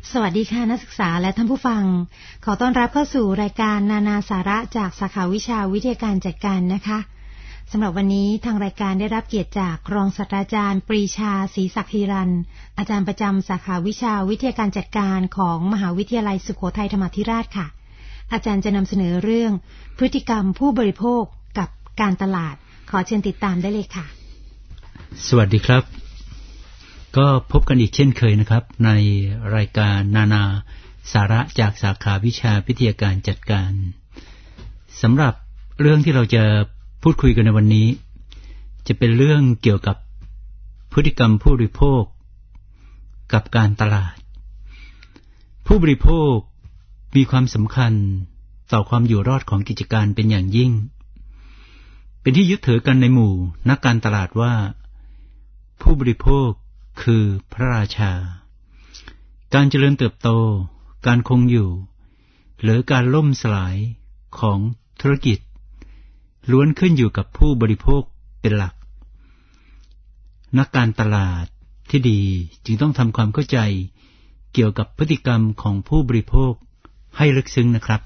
สวัสดีค่ะนักศึกษาและท่านผู้ฟังขอต้อนรับเข้าสู่รายการนานาสาระจากสาขาวิชาวิทยาการจัดการนะคะสำหรับวันนี้ทางรายการได้รับเกียรติจากรองศาสตราจารย์ปรีชาศรีศักดิ์ฮิรัญอาจารย์ประจำสาขาวิชาวิทยาการจัดการของมหาวิทยาลัยสุโขทัยธรรมาธิราชค่ะอาจารย์จะนำเสนอเรื่องพฤติกรรมผู้บริโภคกับการตลาดขอเชิญติดตามได้เลยค่ะสวัสดีครับก็พบกันอีกเช่นเคยนะครับในรายการนานาสาระจากสาขาวิชาวิทยาการจัดการสำหรับเรื่องที่เราจะพูดคุยกันในวันนี้จะเป็นเรื่องเกี่ยวกับพฤติกรรมผู้บริโภคกับการตลาดผู้บริโภคมีความสำคัญต่อความอยู่รอดของกิจการเป็นอย่างยิ่งเป็นที่ยึดถือกันในหมู่นักการตลาดว่าผู้บริโภคคือพระราชาการเจริญเติบโตการคงอยู่หรือการล่มสลายของธุรกิจล้วนขึ้นอยู่กับผู้บริโภคเป็นหลักนักการตลาดที่ดีจึงต้องทำความเข้าใจเกี่ยวกับพฤติกรรมของผู้บริโภคให้ลึกซึ้งนะครับ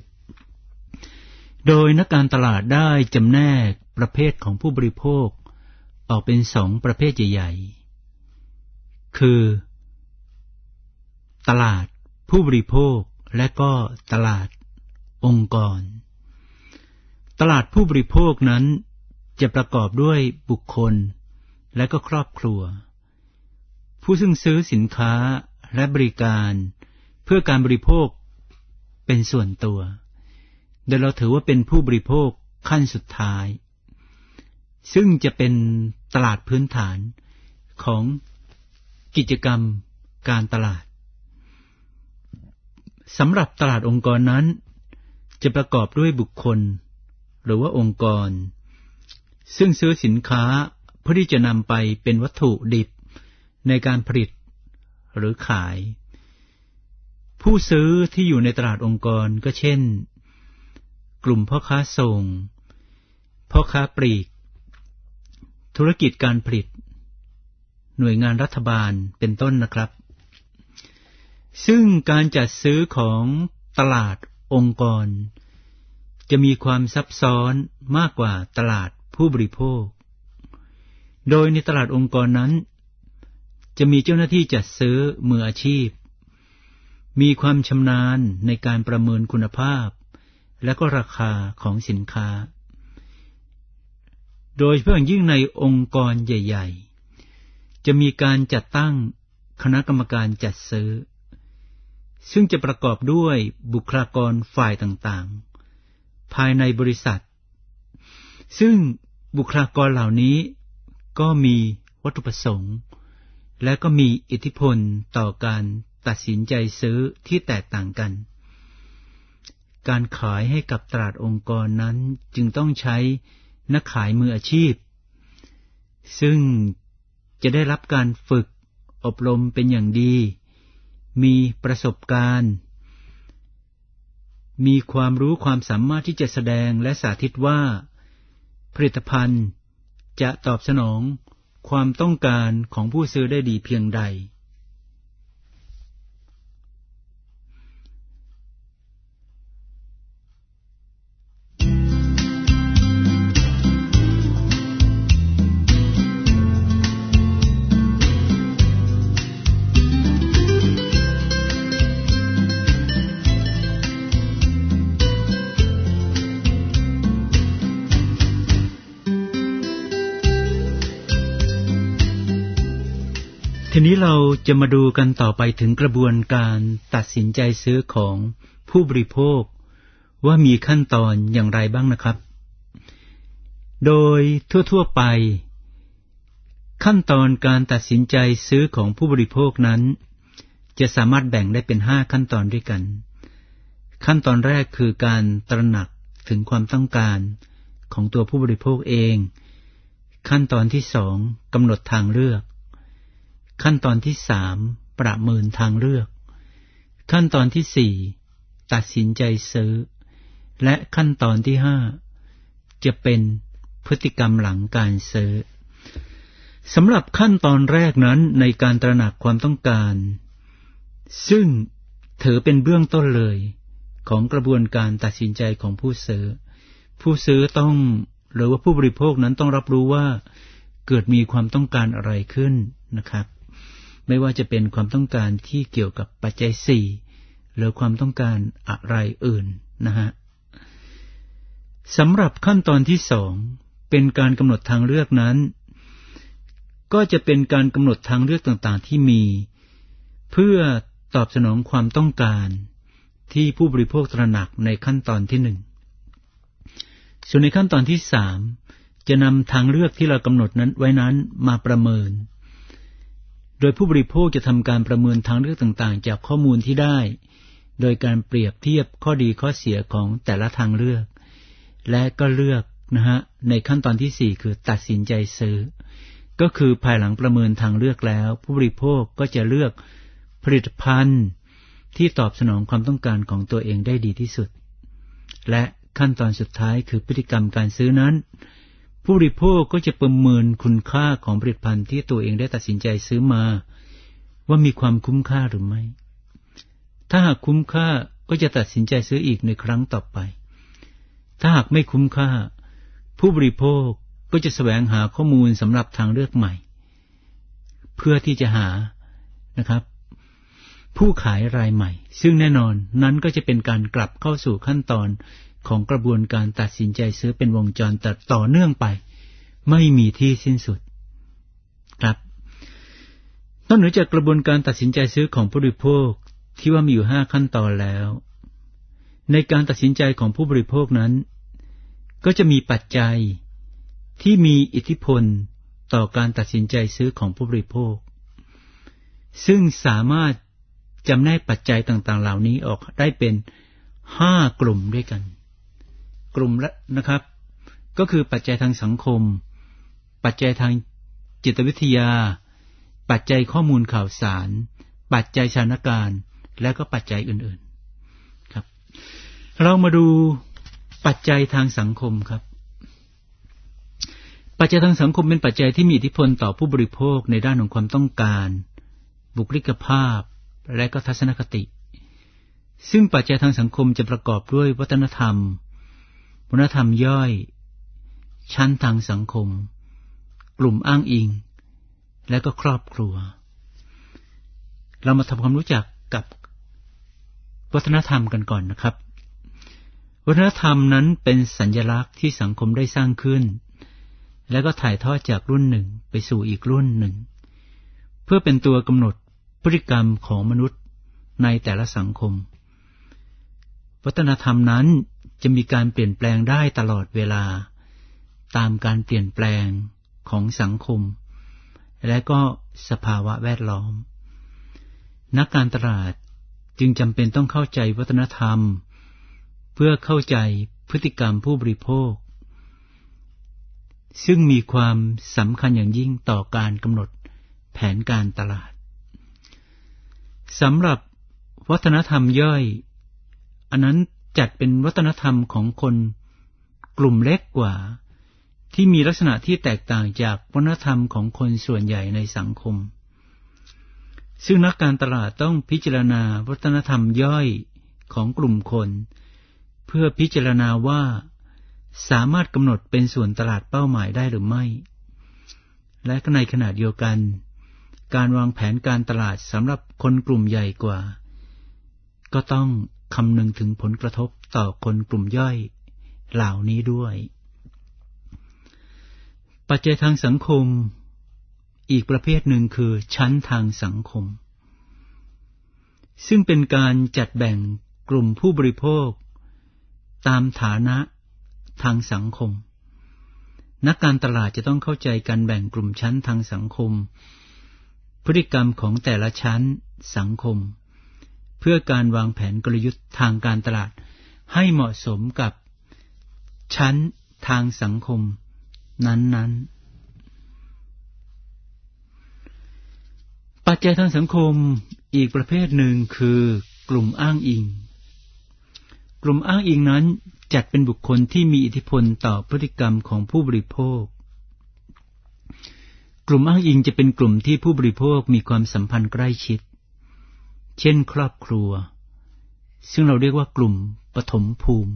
โดยนักการตลาดได้จำแนกประเภทของผู้บริโภคออกเป็น2ประเภทใหญ่ๆคือตลาดผู้บริโภคและก็ตลาดองค์กรตลาดผู้บริโภคนั้นจะประกอบด้วยบุคคลและก็ครอบครัวผู้ซึ่งซื้อสินค้าและบริการเพื่อการบริโภคเป็นส่วนตัวโดยเราถือว่าเป็นผู้บริโภคขั้นสุดท้ายซึ่งจะเป็นตลาดพื้นฐานของกิจกรรมการตลาดสำหรับตลาดองค์กรนั้นจะประกอบด้วยบุคคลหรือว่าองค์กรซึ่งซื้อสินค้าเพื่อที่จะนำไปเป็นวัตถุดิบในการผลิตหรือขายผู้ซื้อที่อยู่ในตลาดองค์กรก็เช่นกลุ่มพ่อค้าส่งพ่อค้าปลีกธุรกิจการผลิตหน่วยงานรัฐบาลเป็นต้นนะครับซึ่งการจัดซื้อของตลาดองค์กรจะมีความซับซ้อนมากกว่าตลาดผู้บริโภคโดยในตลาดองค์กรนั้นจะมีเจ้าหน้าที่จัดซื้อมืออาชีพมีความชำนาญในการประเมินคุณภาพและก็ราคาของสินค้าโดยเฉพาะอย่างยิ่งในองค์กรใหญ่ๆจะมีการจัดตั้งคณะกรรมการจัดซื้อซึ่งจะประกอบด้วยบุคลากรฝ่ายต่างๆภายในบริษัทซึ่งบุคลากรเหล่านี้ก็มีวัตถุประสงค์และก็มีอิทธิพลต่อการตัดสินใจซื้อที่แตกต่างกันการขายให้กับตลาดองค์กรนั้นจึงต้องใช้นักขายมืออาชีพซึ่งจะได้รับการฝึกอบรมเป็นอย่างดีมีประสบการณ์มีความรู้ความสามารถที่จะแสดงและสาธิตว่าผลิตภัณฑ์จะตอบสนองความต้องการของผู้ซื้อได้ดีเพียงใดทีนี้เราจะมาดูกันต่อไปถึงกระบวนการตัดสินใจซื้อของผู้บริโภคว่ามีขั้นตอนอย่างไรบ้างนะครับโดยทั่วๆไปขั้นตอนการตัดสินใจซื้อของผู้บริโภคนั้นจะสามารถแบ่งได้เป็น5ขั้นตอนด้วยกันขั้นตอนแรกคือการตระหนักถึงความต้องการของตัวผู้บริโภคเองขั้นตอนที่2กำหนดทางเลือกขั้นตอนที่3ประเมินทางเลือกขั้นตอนที่4ตัดสินใจซื้อและขั้นตอนที่5จะเป็นพฤติกรรมหลังการซื้อสำหรับขั้นตอนแรกนั้นในการตระหนักความต้องการซึ่งถือเป็นเบื้องต้นเลยของกระบวนการตัดสินใจของผู้ซื้อต้องหรือว่าผู้บริโภคนั้นต้องรับรู้ว่าเกิดมีความต้องการอะไรขึ้นนะครับไม่ว่าจะเป็นความต้องการที่เกี่ยวกับปัจจัย4หรือความต้องการอะไรอื่นนะฮะสำหรับขั้นตอนที่2เป็นการกำหนดทางเลือกนั้นก็จะเป็นการกำหนดทางเลือกต่างๆที่มีเพื่อตอบสนองความต้องการที่ผู้บริโภคตระหนักในขั้นตอนที่1ส่วนในขั้นตอนที่3จะนำทางเลือกที่เรากำหนดนั้นไว้นั้นมาประเมินโดยผู้บริโภคจะทำการประเมินทางเลือกต่างๆจากข้อมูลที่ได้โดยการเปรียบเทียบข้อดีข้อเสียของแต่ละทางเลือกและก็เลือกนะฮะในขั้นตอนที่4คือตัดสินใจซื้อก็คือภายหลังประเมินทางเลือกแล้วผู้บริโภคก็จะเลือกผลิตภัณฑ์ที่ตอบสนองความต้องการของตัวเองได้ดีที่สุดและขั้นตอนสุดท้ายคือพฤติกรรมการซื้อนั้นผู้บริโภคก็จะประเมินคุณค่าของผลิตภัณฑ์ที่ตัวเองได้ตัดสินใจซื้อมาว่ามีความคุ้มค่าหรือไม่ถ้าหากคุ้มค่าก็จะตัดสินใจซื้ออีกในครั้งต่อไปถ้าหากไม่คุ้มค่าผู้บริโภคก็จะแสวงหาข้อมูลสำหรับทางเลือกใหม่เพื่อที่จะหานะครับผู้ขายรายใหม่ซึ่งแน่นอนนั้นก็จะเป็นการกลับเข้าสู่ขั้นตอนของกระบวนการตัดสินใจซื้อเป็นวงจรต่อเนื่องไปไม่มีที่สิ้นสุดครับนอกเหนือจากกระบวนการตัดสินใจซื้อของผู้บริโภคที่ว่ามีอยู่5ขั้นตอนแล้วในการตัดสินใจของผู้บริโภคนั้นก็จะมีปัจจัยที่มีอิทธิพลต่อการตัดสินใจซื้อของผู้บริโภคซึ่งสามารถจำแนกปัจจัยต่างๆเหล่านี้ออกได้เป็น5กลุ่มด้วยกันกลุ่มละนะครับก็คือปัจจัยทางสังคมปัจจัยทางจิตวิทยาปัจจัยข้อมูลข่าวสารปัจจัยสถานการณ์และก็ปัจจัยอื่นๆครับเรามาดูปัจจัยทางสังคมครับปัจจัยทางสังคมเป็นปัจจัยที่มีอิทธิพลต่อผู้บริโภคในด้านของความต้องการบุคลิกภาพและก็ทัศนคติซึ่งปัจจัยทางสังคมจะประกอบด้วยวัฒนธรรมย่อยชั้นทางสังคมกลุ่มอ้างอิงและก็ครอบครัวเรามาทำความรู้จักกับวัฒนธรรมกันก่อนนะครับวัฒนธรรมนั้นเป็นสัญลักษณ์ที่สังคมได้สร้างขึ้นและก็ถ่ายทอดจากรุ่นหนึ่งไปสู่อีกรุ่นหนึ่งเพื่อเป็นตัวกำหนดพฤติกรรมของมนุษย์ในแต่ละสังคมวัฒนธรรมนั้นจะมีการเปลี่ยนแปลงได้ตลอดเวลาตามการเปลี่ยนแปลงของสังคมและก็สภาวะแวดล้อมนักการตลาดจึงจำเป็นต้องเข้าใจวัฒนธรรมเพื่อเข้าใจพฤติกรรมผู้บริโภคซึ่งมีความสำคัญอย่างยิ่งต่อการกำหนดแผนการตลาดสำหรับวัฒนธรรมย่อยอันนั้นจัดเป็นวัฒนธรรมของคนกลุ่มเล็กกว่าที่มีลักษณะที่แตกต่างจากวัฒนธรรมของคนส่วนใหญ่ในสังคมซึ่งนักการตลาดต้องพิจารณาวัฒนธรรมย่อยของกลุ่มคนเพื่อพิจารณาว่าสามารถกำหนดเป็นส่วนตลาดเป้าหมายได้หรือไม่และในขณะเดียวกันการวางแผนการตลาดสำหรับคนกลุ่มใหญ่กว่าก็ต้องคำนึงถึงผลกระทบต่อคนกลุ่มย่อยเหล่านี้ด้วยปัจจัยทางสังคมอีกประเภทหนึ่งคือชั้นทางสังคมซึ่งเป็นการจัดแบ่งกลุ่มผู้บริโภคตามฐานะทางสังคมนักการตลาดจะต้องเข้าใจการแบ่งกลุ่มชั้นทางสังคมพฤติกรรมของแต่ละชั้นสังคมเพื่อการวางแผนกลยุทธ์ทางการตลาดให้เหมาะสมกับชั้นทางสังคมนั้นๆปัจจัยทางสังคมอีกประเภทหนึ่งคือกลุ่มอ้างอิงกลุ่มอ้างอิงนั้นจัดเป็นบุคคลที่มีอิทธิพลต่อพฤติกรรมของผู้บริโภคกลุ่มอ้างอิงจะเป็นกลุ่มที่ผู้บริโภคมีความสัมพันธ์ใกล้ชิดเช่นครอบครัวซึ่งเราเรียกว่ากลุ่มปฐมภูมิ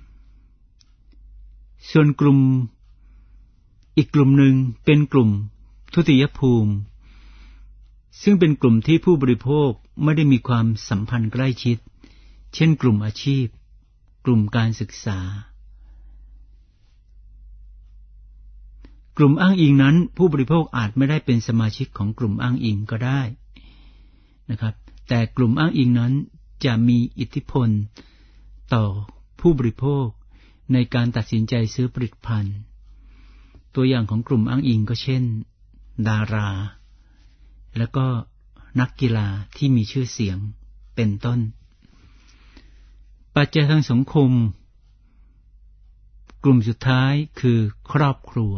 ส่วนกลุ่มอีกกลุ่มหนึ่งเป็นกลุ่มทุติยภูมิซึ่งเป็นกลุ่มที่ผู้บริโภคไม่ได้มีความสัมพันธ์ใกล้ชิดเช่นกลุ่มอาชีพกลุ่มการศึกษากลุ่มอ้างอิงนั้นผู้บริโภคอาจไม่ได้เป็นสมาชิกของกลุ่มอ้างอิงก็ได้นะครับแต่กลุ่มอ้างอิงนั้นจะมีอิทธิพลต่อผู้บริโภคในการตัดสินใจซื้อผลิตภัณฑ์ตัวอย่างของกลุ่มอ้างอิงก็เช่นดาราแล้วก็นักกีฬาที่มีชื่อเสียงเป็นต้นปัจจัยทางสังคมกลุ่มสุดท้ายคือครอบครัว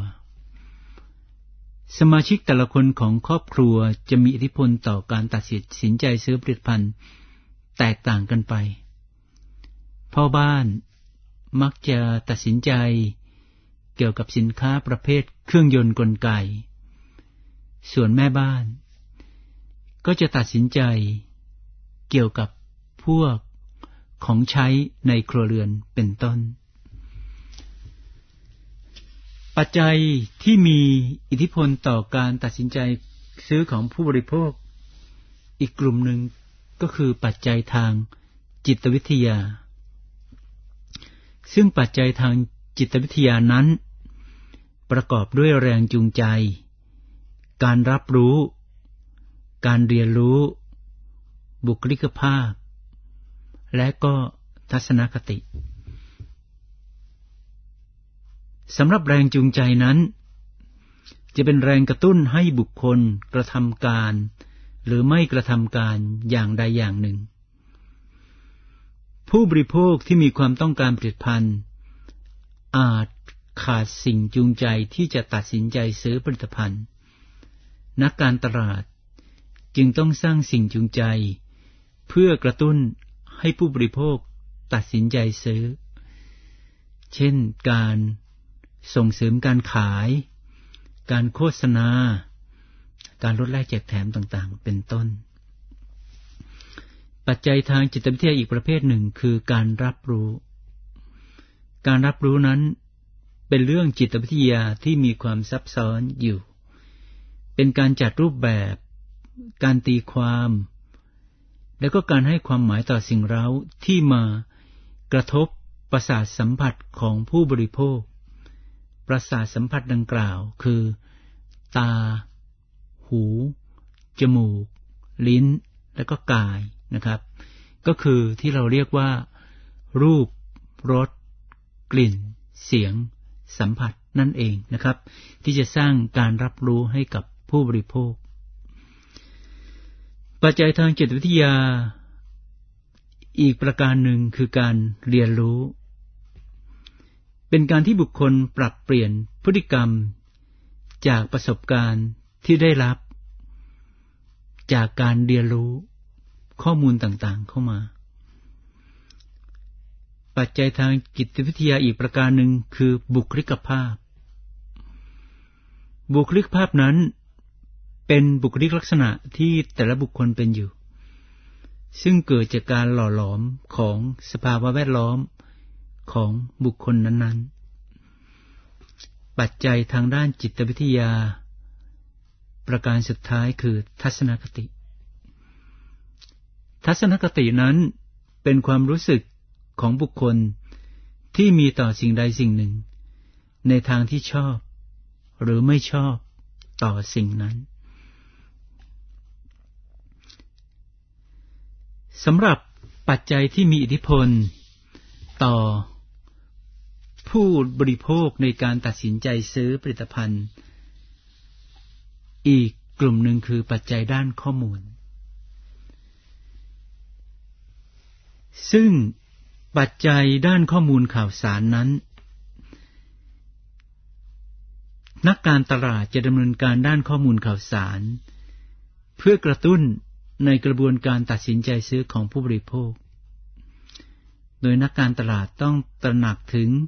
สมาชิกแต่ละคนของครอบครัวจะมีอิทธิพลต่อการตัดสินใจซื้อผลิตภัณฑ์แตกต่างกันไปพ่อบ้านมักจะตัดสินใจเกี่ยวกับสินค้าประเภทเครื่องยนต์กลไกส่วนแม่บ้านก็จะตัดสินใจเกี่ยวกับพวกของใช้ในครัวเรือนเป็นต้นปัจจัยที่มีอิทธิพลต่อการตัดสินใจซื้อของผู้บริโภคอีกกลุ่มหนึ่งก็คือปัจจัยทางจิตวิทยาซึ่งปัจจัยทางจิตวิทยานั้นประกอบด้วยแรงจูงใจการรับรู้การเรียนรู้บุคลิกภาพและก็ทัศนคติสำหรับแรงจูงใจนั้นจะเป็นแรงกระตุ้นให้บุคคลกระทำการหรือไม่กระทำการอย่างใดอย่างหนึ่งผู้บริโภคที่มีความต้องการผลิตภัณฑ์อาจขาดสิ่งจูงใจที่จะตัดสินใจซื้อผลิตภัณฑ์นักการตลาดจึงต้องสร้างสิ่งจูงใจเพื่อกระตุ้นให้ผู้บริโภคตัดสินใจซื้อเช่นการส่งเสริมการขายการโฆษณาการลดแลกแจกแถมต่างๆเป็นต้นปัจจัยทางจิตวิทยาอีกประเภทหนึ่งคือการรับรู้การรับรู้นั้นเป็นเรื่องจิตวิทยาที่มีความซับซ้อนอยู่เป็นการจัดรูปแบบการตีความแล้วก็การให้ความหมายต่อสิ่งเร้าที่มากระทบประสาทสัมผัสของผู้บริโภคประสาทสัมผัสดังกล่าวคือตาหูจมูกลิ้นและก็กายนะครับก็คือที่เราเรียกว่ารูปรสกลิ่นเสียงสัมผัสนั่นเองนะครับที่จะสร้างการรับรู้ให้กับผู้บริโภคปัจจัยทางจิตวิทยาอีกประการหนึ่งคือการเรียนรู้เป็นการที่บุคคลปรับเปลี่ยนพฤติกรรมจากประสบการณ์ที่ได้รับจากการเรียนรู้ข้อมูลต่างๆเข้ามาปัจจัยทางจิตวิทยาอีกประการหนึ่งคือบุคลิกภาพบุคลิกภาพนั้นเป็นบุคลิกลักษณะที่แต่ละบุคคลเป็นอยู่ซึ่งเกิดจากการหล่อหลอมของสภาวะแวดล้อมของบุคคลนั้นๆปัจจัยทางด้านจิตวิทยาประการสุดท้ายคือทัศนคติทัศนคตินั้นเป็นความรู้สึกของบุคคลที่มีต่อสิ่งใดสิ่งหนึ่งในทางที่ชอบหรือไม่ชอบต่อสิ่งนั้นสำหรับปัจจัยที่มีอิทธิพลต่อผู้บริโภคในการตัดสินใจซื้อผลิตภัณฑ์อีกกลุ่มหนึ่งคือปัจจัยด้านข้อมูลซึ่งปัจจัยด้านข้อมูลข่าวสารนั้นนักการตลาดจะดำเนินการด้านข้อมูลข่าวสารเพื่อกระตุ้นในกระบวนการตัดสินใจซื้อของผู้บริโภคโดยนักการตลาดต้องตระหนักถึง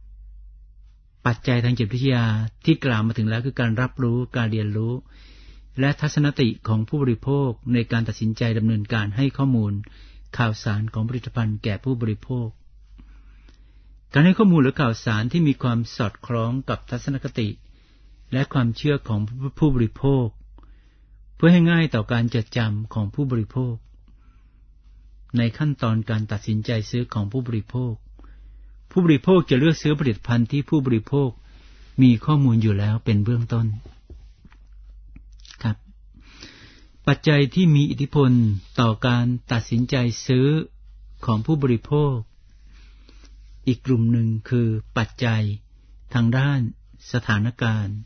ปัจจัยทางจิตวิทยาที่กล่าวมาถึงแล้วคือการรับรู้การเรียนรู้และทัศนคติของผู้บริโภคในการตัดสินใจดำเนินการให้ข้อมูลข่าวสารของผลิตภัณฑ์แก่ผู้บริโภคการให้ข้อมูลหรือข่าวสารที่มีความสอดคล้องกับทัศนคติและความเชื่อของผู้บริโภคเพื่อให้ง่ายต่อการจดจำของผู้บริโภคในขั้นตอนการตัดสินใจซื้อของผู้บริโภคผู้บริโภคจะเลือกซื้อผลิตภัณฑ์ที่ผู้บริโภคมีข้อมูลอยู่แล้วเป็นเบื้องต้นครับปัจจัยที่มีอิทธิพลต่อการตัดสินใจซื้อของผู้บริโภคอีกกลุ่มหนึ่งคือปัจจัยทางด้านสถานการณ์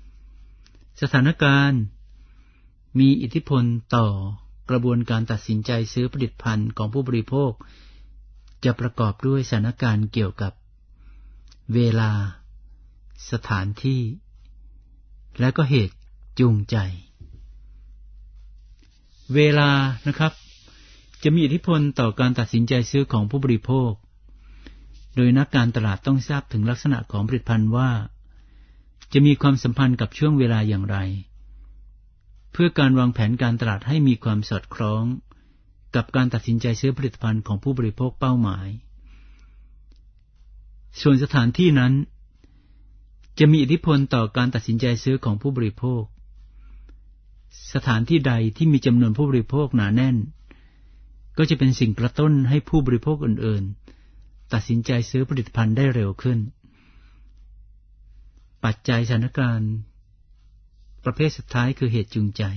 มีอิทธิพลต่อกระบวนการตัดสินใจซื้อผลิตภัณฑ์ของผู้บริโภคจะประกอบด้วยสถานการณ์เกี่ยวกับเวลาสถานที่และก็เหตุจูงใจเวลานะครับจะมีอิทธิพลต่อการตัดสินใจซื้อของผู้บริโภคโดยนักการตลาดต้องทราบถึงลักษณะของผลิตภัณฑ์ว่าจะมีความสัมพันธ์กับช่วงเวลาอย่างไรเพื่อการวางแผนการตลาดให้มีความสอดคล้องกับการตัดสินใจซื้อผลิตภัณฑ์ของผู้บริโภคเป้าหมายส่วนสถานที่นั้นจะมีอิทธิพลต่อการตัดสินใจซื้อของผู้บริโภคสถานที่ใดที่มีจำนวนผู้บริโภคหนาแน่นก็จะเป็นสิ่งกระตุ้นให้ผู้บริโภคอื่นๆตัดสินใจซื้อผลิตภัณฑ์ได้เร็วขึ้นปัจจัยสถานการณ์ประเภทสุดท้ายคือเหตุจูงใจ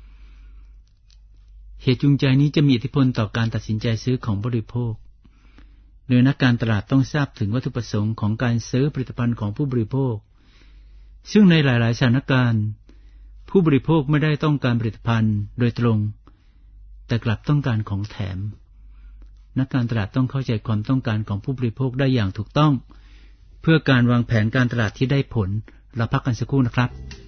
นี้จะมีอิทธิพลต่อการตัดสินใจซื้อของบริโภคโดยนักการตลาดต้องทราบถึงวัตถุประสงค์ของการซื้อผลิตภัณฑ์ของผู้บริโภคซึ่งในหลายๆสถานการณ์ผู้บริโภคไม่ได้ต้องการผลิตภัณฑ์โดยตรงแต่กลับต้องการของแถมนักการตลาดต้องเข้าใจความต้องการของผู้บริโภคได้อย่างถูกต้องเพื่อการวางแผนการตลาดที่ได้ผลเราพักกันสักครู่นะครับ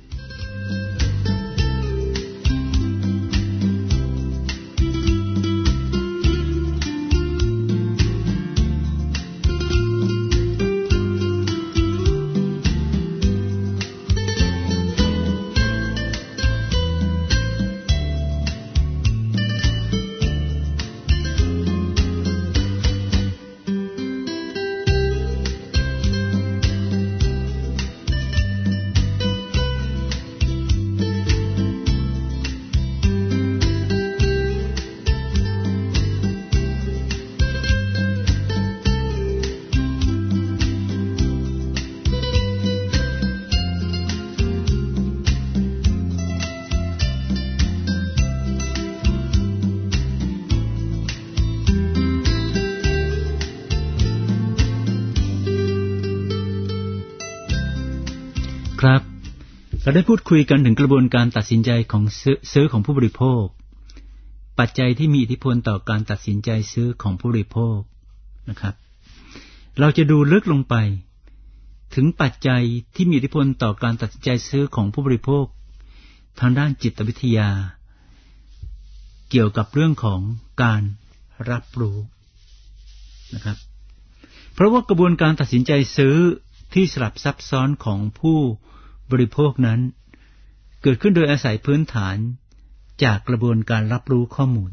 ครับเราได้พูดคุยกันถึงกระบวนการตัดสินใจของซื้อของผู้บริโภคปัจจัยที่มีอิทธิพลต่อการตัดสินใจซื้อของผู้บริโภคนะครับเราจะดูลึกลงไปถึงปัจจัยที่มีอิทธิพลต่อการตัดสินใจซื้อของผู้บริโภคทางด้านจิตวิทยาเกี่ยวกับเรื่องของการรับรู้นะครับเพราะว่ากระบวนการตัดสินใจซื้อที่สลับซับซ้อนของผู้บริโภคนั้นเกิดขึ้นโดยอาศัยพื้นฐานจากกระบวนการรับรู้ข้อมูล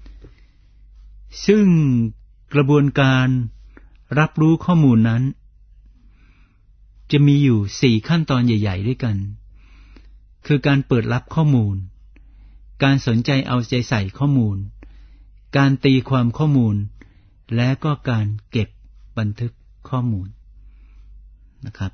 ซึ่งกระบวนการรับรู้ข้อมูลนั้นจะมีอยู่4ขั้นตอนใหญ่ๆด้วยกันคือการเปิดรับข้อมูลการสนใจเอาใจใส่ข้อมูลการตีความข้อมูลและก็การเก็บบันทึกข้อมูลนะครับ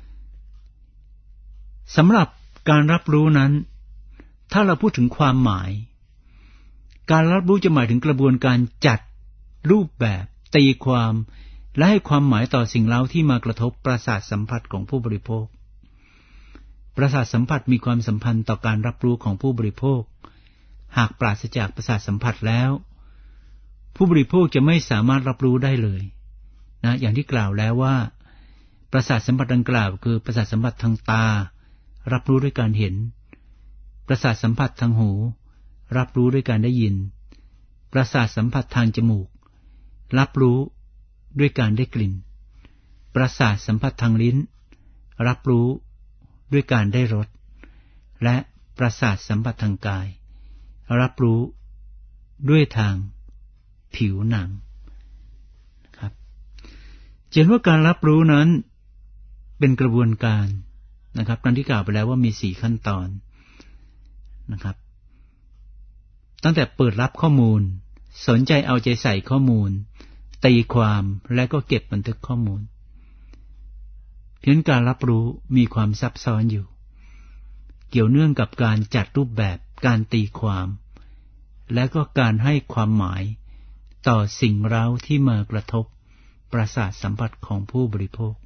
สำหรับการรับรู้นั้นถ้าเราพูดถึงความหมายการรับรู้จะหมายถึงกระบวนการจัดรูปแบบตีความและให้ความหมายต่อสิ่งเร้าที่มากระทบประสาทสัมผัสของผู้บริโภคประสาทสัมผัสมีความสัมพันธ์ต่อการรับรู้ของผู้บริโภคหากปราศจากประสาทสัมผัสแล้วผู้บริโภคจะไม่สามารถรับรู้ได้เลยนะอย่างที่กล่าวแล้วว่าประสาทสัมผัสดังกล่าวคือประสาทสัมผัสทางตารับรู้ด้วยการเห็นประสาทสัมผัสทางหูรับรู้ด้วยการได้ยินประสาทสัมผัสทางจมูกรับรู้ด้วยการได้กลิ่นประสาทสัมผัสทางลิ้นรับรู้ด้วยการได้รสและประสาทสัมผัสทางกายรับรู้ด้วยทางผิวหนังนะครับเห็นว่าการรับรู้นั้นเป็นกระบวนการนะครับดังที่กล่าวไปแล้วว่ามี4ขั้นตอนนะครับตั้งแต่เปิดรับข้อมูลสนใจเอาใจใส่ข้อมูลตีความและก็เก็บบันทึกข้อมูลเพียงการรับรู้มีความซับซ้อนอยู่เกี่ยวเนื่องกับการจัดรูปแบบการตีความและก็การให้ความหมายต่อสิ่งเร้าที่มากระทบประสาทสัมผัสของผู้บริโภค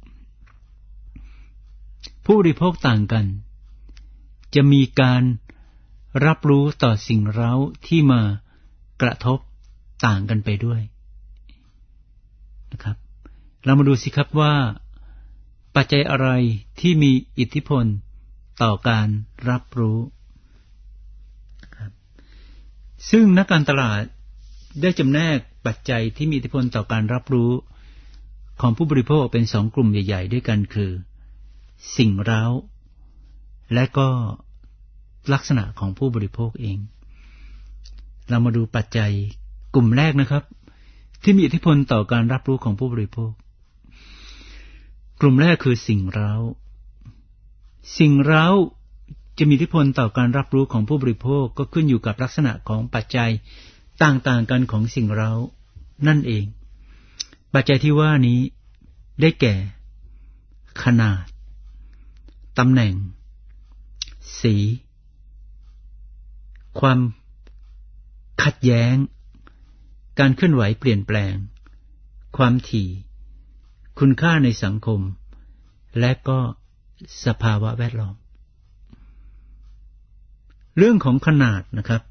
ผู้บริโภคต่างกันจะมีการรับรู้ต่อสิ่งเร้าที่มากระทบต่างกันไปด้วยนะครับเรามาดูสิครับว่าปัจจัยอะไรที่มีอิทธิพลต่อการรับรู้นะครับซึ่งนักการตลาดได้จำแนกปัจจัยที่มีอิทธิพลต่อการรับรู้ของผู้บริโภคเป็น2กลุ่มใหญ่ๆด้วยกันคือสิ่งเร้าและก็ลักษณะของผู้บริโภคเองเรามาดูปัจจัยกลุ่มแรกนะครับที่มีอิทธิพลต่อการรับรู้ของผู้บริโภคกลุ่มแรกคือสิ่งเร้าสิ่งเร้าจะมีอิทธิพลต่อการรับรู้ของผู้บริโภคก็ขึ้นอยู่กับลักษณะของปัจจัยต่างๆกันของสิ่งเร้านั่นเองปัจจัยที่ว่านี้ได้แก่ขนาดตำแหน่งสีความขัดแย้งการเคลื่อนไหวเปลี่ยนแปลงความถี่คุณค่าในสังคมและก็สภาวะแวดล้อมเรื่องของขนาดนะครับ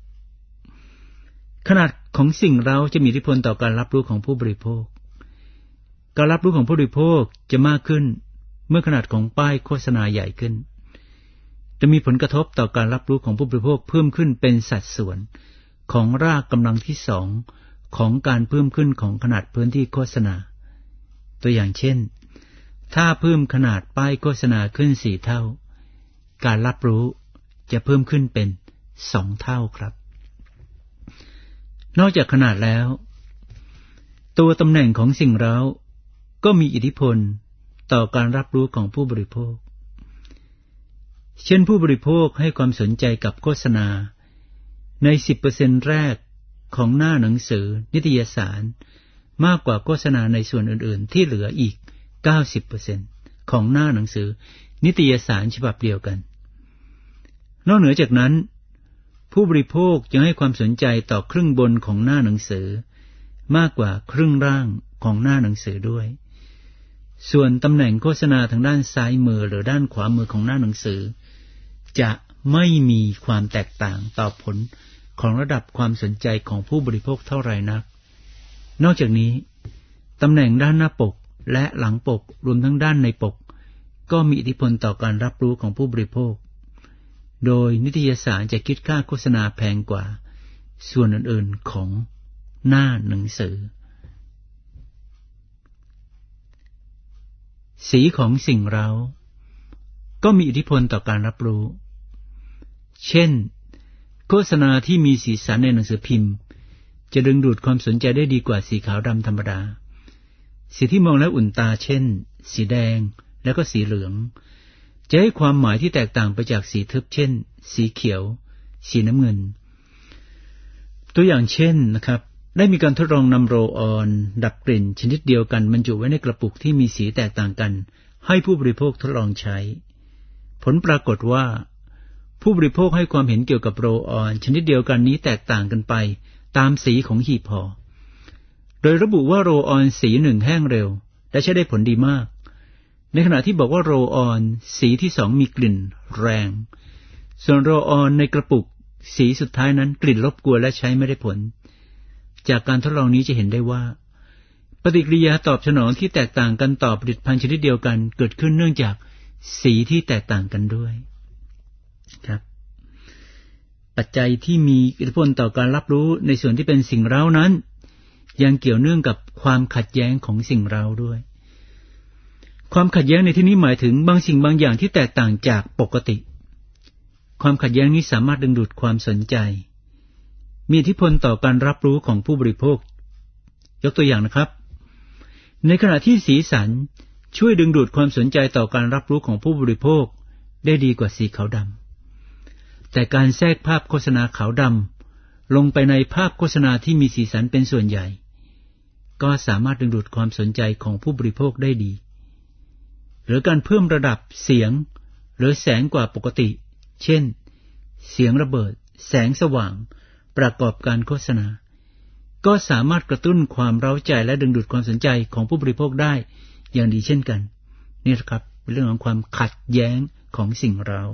ขนาดของสิ่งเร้าจะมีอิทธิพลต่อการรับรู้ของผู้บริโภคการรับรู้ของผู้บริโภคจะมากขึ้นเมื่อขนาดของป้ายโฆษณาใหญ่ขึ้นจะมีผลกระทบต่อการรับรู้ของผู้บริโภคเพิ่มขึ้นเป็นสัดส่วนของรากกำลังที่2ของการเพิ่มขึ้นของขนาดพื้นที่โฆษณาตัวอย่างเช่นถ้าเพิ่มขนาดป้ายโฆษณาขึ้น4เท่าการรับรู้จะเพิ่มขึ้นเป็น2เท่าครับนอกจากขนาดแล้วตัวตำแหน่งของสิ่งเร้าก็มีอิทธิพลต่อการรับรู้ของผู้บริโภคเช่นผู้บริโภคให้ความสนใจกับโฆษณาใน 10% แรกของหน้าหนังสือนิตยสารมากกว่าโฆษณาในส่วนอื่นๆที่เหลืออีก 90% ของหน้าหนังสือนิตยสารฉบับเดียวกันนอกเหนือจากนั้นผู้บริโภคยังให้ความสนใจต่อครึ่งบนของหน้าหนังสือมากกว่าครึ่งล่างของหน้าหนังสือด้วยส่วนตำแหน่งโฆษณาทางด้านซ้ายมือหรือด้านขวามือของหน้าหนังสือจะไม่มีความแตกต่างต่อผลของระดับความสนใจของผู้บริโภคเท่าไหร่นักนอกจากนี้ตำแหน่งด้านหน้าปกและหลังปกรวมทั้งด้านในปกก็มีอิทธิพลต่อการรับรู้ของผู้บริโภคโดยนิตยสารจะคิดค่าโฆษณาแพงกว่าส่วนอื่นๆของหน้าหนังสือสีของสิ่งเร้าก็มีอิทธิพลต่อการรับรู้เช่นโฆษณาที่มีสีสันในหนังสือพิมพ์จะดึงดูดความสนใจได้ดีกว่าสีขาวดำธรรมดาสีที่มองแล้วอุ่นตาเช่นสีแดงแล้วก็สีเหลืองจะให้ความหมายที่แตกต่างไปจากสีทึบเช่นสีเขียวสีน้ำเงินตัวอย่างเช่นนะครับได้มีการทดลองนำโรลออนดับกลิ่นชนิดเดียวกันบรรจุไว้ในกระปุกที่มีสีแตกต่างกันให้ผู้บริโภคทดลองใช้ผลปรากฏว่าผู้บริโภคให้ความเห็นเกี่ยวกับโรลออนชนิดเดียวกันนี้แตกต่างกันไปตามสีของหีบห่อโดยระบุว่าโรลออนสีหนึ่งแห้งเร็วและใช้ได้ผลดีมากในขณะที่บอกว่าโรลออนสีที่2มีกลิ่นแรงส่วนโรลออนในกระปุกสีสุดท้ายนั้นกลิ่นรบกวนและใช้ไม่ได้ผลจากการทดลองนี้จะเห็นได้ว่าปฏิกิริยาตอบสนองที่แตกต่างกันต่อผลิตภัณฑ์ชนิดเดียวกันเกิดขึ้นเนื่องจากสีที่แตกต่างกันด้วยครับปัจจัยที่มีอิทธิพลต่อการรับรู้ในส่วนที่เป็นสิ่งเร้านั้นยังเกี่ยวเนื่องกับความขัดแย้งของสิ่งเร้าด้วยความขัดแย้งในที่นี้หมายถึงบางสิ่งบางอย่างที่แตกต่างจากปกติความขัดแย้งนี้สามารถดึงดูดความสนใจมีอิทธิพลต่อการรับรู้ของผู้บริโภคยกตัวอย่างนะครับในขณะที่สีสันช่วยดึงดูดความสนใจต่อการรับรู้ของผู้บริโภคได้ดีกว่าสีขาวดำแต่การแทรกภาพโฆษณาขาวดำลงไปในภาพโฆษณาที่มีสีสันเป็นส่วนใหญ่ก็สามารถดึงดูดความสนใจของผู้บริโภคได้ดีหรือการเพิ่มระดับเสียงหรือแสงกว่าปกติเช่นเสียงระเบิดแสงสว่างประกอบการโฆษณาก็สามารถกระตุ้นความเร้าใจและดึงดูดความสนใจของผู้บริโภคได้อย่างดีเช่นกันนี่ครับเป็นเรื่องของความขัดแย้งของสิ่งเร้า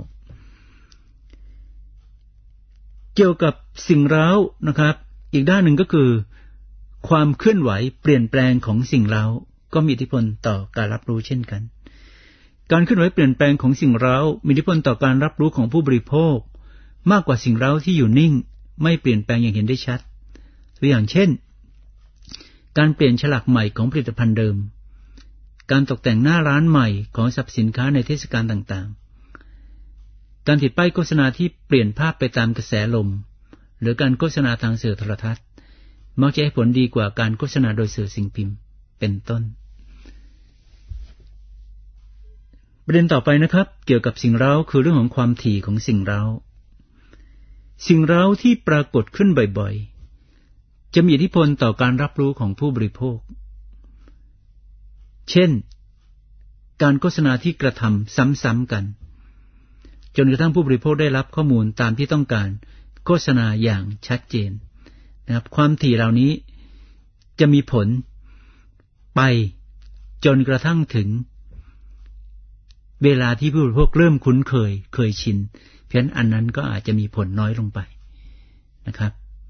เกี่ยวกับสิ่งเร้านะครับอีกด้านหนึ่งก็คือความเคลื่อนไหวเปลี่ยนแปลงของสิ่งเร้าก็มีอิทธิพลต่อการรับรู้เช่นกันการเคลื่อนไหวเปลี่ยนแปลงของสิ่งเร้ามีอิทธิพลต่อการรับรู้ของผู้บริโภคมากกว่าสิ่งเร้าที่อยู่นิ่งไม่เปลี่ยนแปลงอย่างเห็นได้ชัดตัวอย่างเช่นการเปลี่ยนฉลากใหม่ของผลิตภัณฑ์เดิมการตกแต่งหน้าร้านใหม่ของสรรพสินค้าในเทศกาลต่างๆการติดป้ายโฆษณาที่เปลี่ยนภาพไปตามกระแสลมหรือการโฆษณาทางสื่อโทรทัศน์มักจะให้ผลดีกว่าการโฆษณาโดยสื่อสิ่งพิมพ์เป็นต้นประเด็นต่อไปนะครับเกี่ยวกับสิ่งเร้าคือเรื่องของความถี่ของสิ่งเร้าสิ่งเร้าที่ปรากฏขึ้นบ่อยๆจะมีอิทธิพลต่อการรับรู้ของผู้บริโภคเช่นการโฆษณาที่กระทำซ้ำๆกันจนกระทั่งผู้บริโภคได้รับข้อมูลตามที่ต้องการโฆษณาอย่างชัดเจนนะครับความถี่เหล่านี้จะมีผลไปจนกระทั่งถึงเวลาที่ผู้บริโภคเริ่มคุ้นเคยชินเพราะฉะนั้นอันนั้นก็อาจจะมีผลน้อยลงไปนะครับ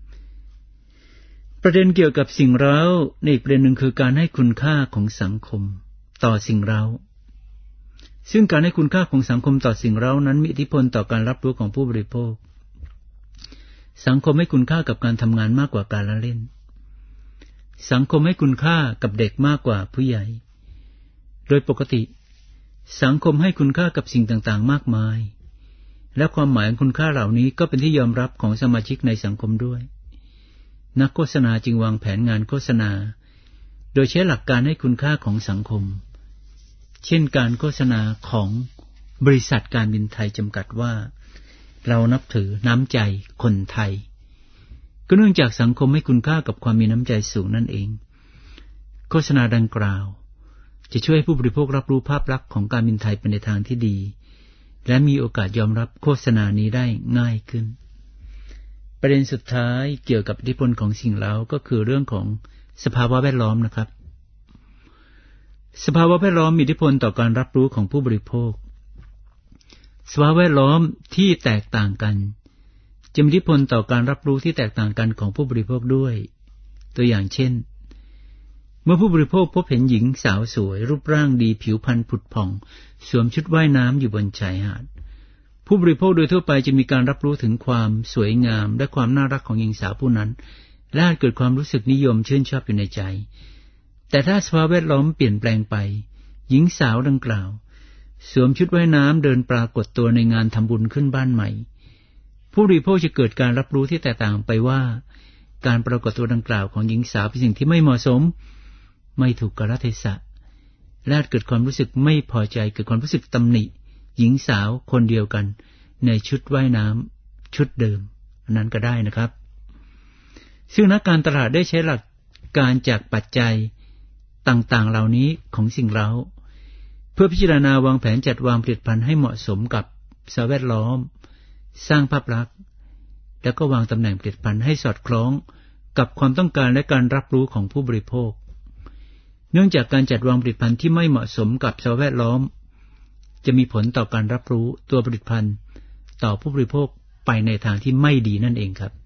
ประเด็นเกี่ยวกับสิ่งเร้าในอีกประเด็นหนึ่งคือการให้คุณค่าของสังคมต่อสิ่งเร้าซึ่งการให้คุณค่าของสังคมต่อสิ่งเร้านั้นมีอิทธิพลต่อการรับรู้ของผู้บริโภคสังคมให้คุณค่ากับการทำงานมากกว่าการละเล่นสังคมให้คุณค่ากับเด็กมากกว่าผู้ใหญ่โดยปกติสังคมให้คุณค่ากับสิ่งต่างๆมากมายและความหมายของคุณค่าเหล่านี้ก็เป็นที่ยอมรับของสมาชิกในสังคมด้วยนักโฆษณาจึงวางแผนงานโฆษณาโดยใช้หลักการให้คุณค่าของสังคมเช่นการโฆษณาของบริษัทการบินไทยจำกัดว่าเรานับถือน้ำใจคนไทยก็เนื่องจากสังคมให้คุณค่ากับความมีน้ำใจสูงนั่นเองโฆษณาดังกล่าวจะช่วยให้ผู้บริโภครับรู้ภาพลักษณ์ของการบินไทยไปในทางที่ดีและมีโอกาสยอมรับโฆษณานี้ได้ง่ายขึ้นประเด็นสุดท้ายเกี่ยวกับอิทธิพลของสิ่งเร้าก็คือเรื่องของสภาวะแวดล้อมนะครับสภาวะแวดล้อมมีอิทธิพลต่อการรับรู้ของผู้บริโภคสภาวะแวดล้อมที่แตกต่างกันจะมีอิทธิพลต่อการรับรู้ที่แตกต่างกันของผู้บริโภคด้วยตัวอย่างเช่นเมื่อผู้บริโภคพบเห็นหญิงสาวสวยรูปร่างดีผิวพรรณผุดผ่องสวมชุดว่ายน้ำอยู่บนชายหาดผู้บริโภคโดยทั่วไปจะมีการรับรู้ถึงความสวยงามและความน่ารักของหญิงสาวผู้นั้นและอาจเกิดความรู้สึกนิยมชื่นชอบอยู่ในใจแต่ถ้าสภาพแวดล้อมเปลี่ยนแปลงไปหญิงสาวดังกล่าวสวมชุดว่ายน้ำเดินปรากฏตัวในงานทำบุญขึ้นบ้านใหม่ผู้บริโภคจะเกิดการรับรู้ที่แตกต่างไปว่าการปรากฏตัวดังกล่าวของหญิงสาวเป็นสิ่งที่ไม่เหมาะสมไม่ถูกกาลเทศะและเกิดความรู้สึกไม่พอใจเกิดความรู้สึกตำหนิหญิงสาวคนเดียวกันในชุดว่ายน้ำชุดเดิมนั้นก็ได้นะครับซึ่งนักการตลาดได้ใช้หลักการจากปัจจัยต่างๆเหล่านี้ของสิ่งเร้าเพื่อพิจารณาวางแผนจัดวางผลิตภัณฑ์ให้เหมาะสมกับสภาพแวดล้อมสร้างภาพลักษณ์แล้วก็วางตำแหน่งผลิตภัณฑ์ให้สอดคล้องกับความต้องการและการรับรู้ของผู้บริโภคเนื่องจากการจัดวางผลิตภัณฑ์ที่ไม่เหมาะสมกับสภาพแวดล้อมจะมีผลต่อการรับรู้ตัวผลิตภัณฑ์ต่อผู้บริโภคไปในทางที่ไม่ดีนั่นเองครับ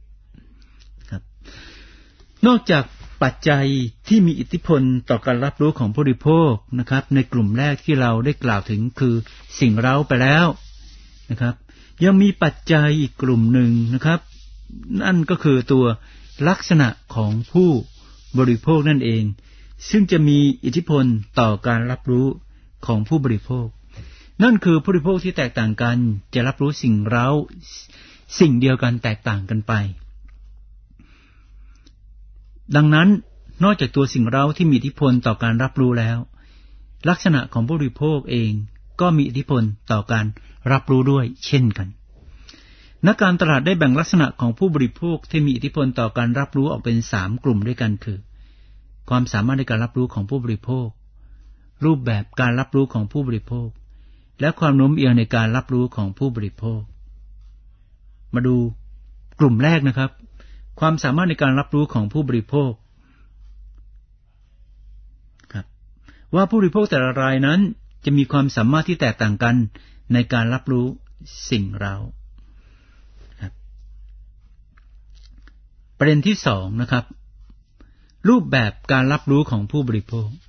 นอกจากปัจจัยที่มีอิทธิพลต่อการรับรู้ของผู้บริโภคนะครับในกลุ่มแรกที่เราได้กล่าวถึงคือสิ่งเร้าไปแล้วนะครับยังมีปัจจัยอีกกลุ่มหนึ่งนะครับนั่นก็คือตัวลักษณะของผู้บริโภคนั่นเองซึ่งจะมีอิทธิพลต่อการรับรู้ของผู้บริโภคนั่นคือผู้บริโภคที่แตกต่างกันจะรับรู้สิ่งเร้าสิ่งเดียวกันแตกต่างกันไปดังนั้นนอกจากตัวสิ่งเร้าที่มีอิทธิพลต่อการรับรู้แล้วลักษณะของผู้บริโภคเองก็มีอิทธิพลต่อการรับรู้ด้วยเช่นกันนักการตลาดได้แบ่งลักษณะของผู้บริโภคที่มีอิทธิพลต่อการรับรู้ออกเป็น3กลุ่มด้วยกันคือความสามารถในการรับรู้ของผู้บริโภครูปแบบการรับรู้ของผู้บริโภคและความโน้มเอียงในการรับรู้ของผู้บริโภคมาดูกลุ่มแรกนะครับความสามารถในการรับรู้ของผู้บริโภคครับว่าผู้บริโภคแต่ละรายนั้นจะมีความสามารถที่แตกต่างกันในการรับรู้สิ่งเร้าครับประเด็นที่2นะครับรูปแบบการรับรู้ของผู้บริโภค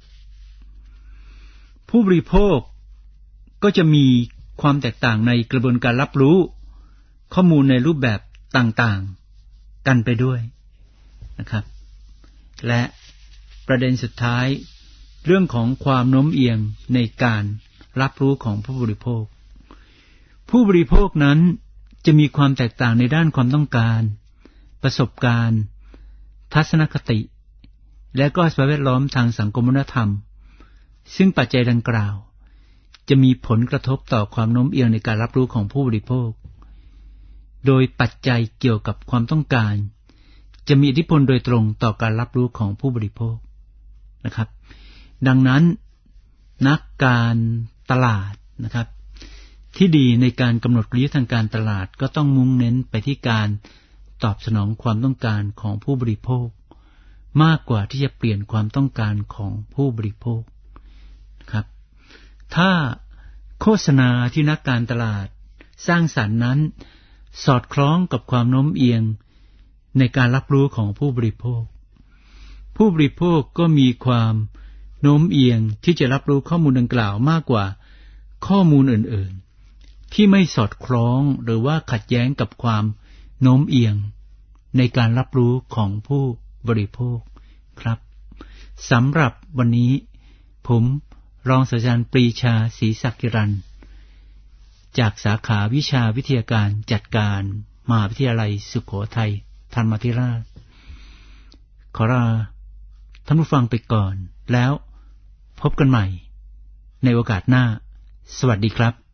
ผู้บริโภคก็จะมีความแตกต่างในกระบวนการรับรู้ข้อมูลในรูปแบบต่างๆกันไปด้วยนะครับและประเด็นสุดท้ายเรื่องของความโน้มเอียงในการรับรู้ของผู้บริโภคผู้บริโภคนั้นจะมีความแตกต่างในด้านความต้องการประสบการณ์ทัศนคติและก็สภาพแวดล้อมทางสังคมวัฒนธรรมซึ่งปัจจัยดังกล่าวจะมีผลกระทบต่อความโน้มเอียงในการรับรู้ของผู้บริโภคโดยปัจจัยเกี่ยวกับความต้องการจะมีอิทธิพลโดยตรงต่อการรับรู้ของผู้บริโภคนะครับดังนั้นนักการตลาดนะครับที่ดีในการกำหนดกลยุทธ์ทางการตลาดก็ต้องมุ่งเน้นไปที่การตอบสนองความต้องการของผู้บริโภคมากกว่าที่จะเปลี่ยนความต้องการของผู้บริโภคนะครับถ้าโฆษณาที่นักการตลาดสร้างสรรค์นั้นสอดคล้องกับความโน้มเอียงในการรับรู้ของผู้บริโภคผู้บริโภคก็มีความโน้มเอียงที่จะรับรู้ข้อมูลดังกล่าวมากกว่าข้อมูลอื่นๆที่ไม่สอดคล้องหรือว่าขัดแย้งกับความโน้มเอียงในการรับรู้ของผู้บริโภคครับสำหรับวันนี้ผมรองศาสตราจารย์ปรีชาศรีศักดิ์รันจากสาขาวิชาวิทยาการจัดการมหาวิทยาลัยสุโขทัยธรรมาธิราชขอลาท่านผู้ฟังไปก่อนแล้วพบกันใหม่ในโอกาสหน้าสวัสดีครับ